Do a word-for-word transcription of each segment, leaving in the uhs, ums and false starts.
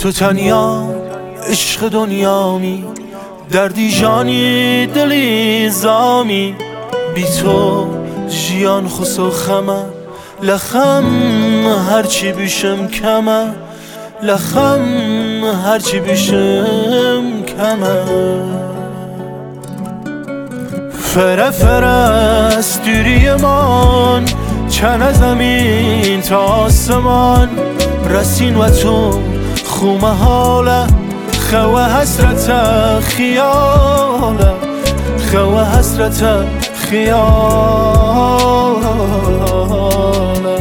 تو تنیا عشق دنیامی، دردی جانی دلی زامی. بی تو جیان خسو خمه، لخم هرچی بیشم کمه، لخم هرچی بیشم کمه. فره فره است دوری من، چند زمین تا آسمان. رسین و تو خومه حاله، خواه حسرت خیاله، خواه حسرت خیاله.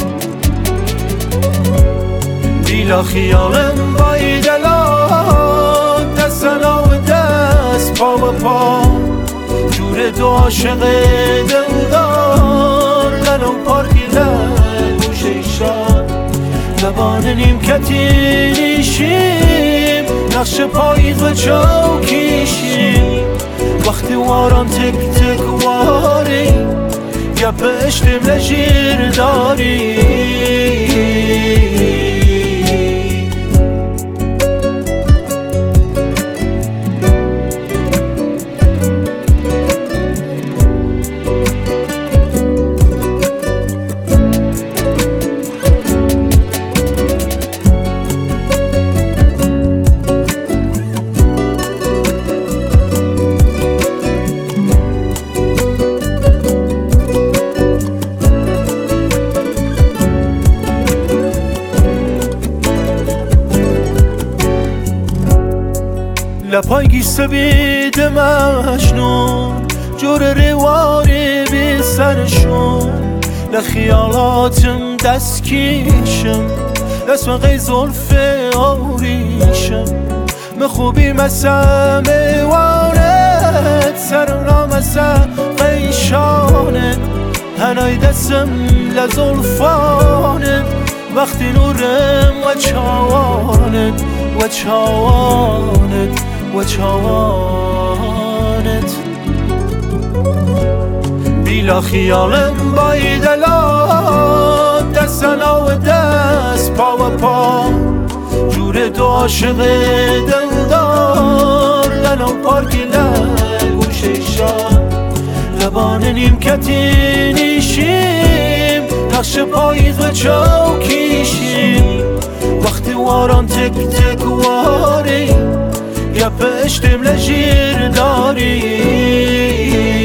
دیلا خیالم بای دلا، دستنا و دست پا و پا. جور دو عاشق دلدار، لنو پارکی لگوش ایشان. لبان نیمکتی نیشیم، نقش پاییز و چوکیشیم. وقتی واران تک تک واری، یا پشتیم لجیر داری. لپای گیسته بید مجنون، جور رواری بی سرشون. لخیالاتم دست کیشم، اسم غی زلف آریشم. مخوبی مسا میوانت، سرنا مسا قیشانت. هنای دستم لزلفانت، وقتی نورم و چاوانت و چاوانت و چاوانت. بیلا خیالم بای دلا، دستنا و دست پا و پا. جور دو عاشق دلدار، لنو پارکی لگوش ایشان. لبان نیمکتی نیشیم، نقش پاییز و چوکیشیم. وقتی واران تک تک واری، یا پشتیم لجیر داری.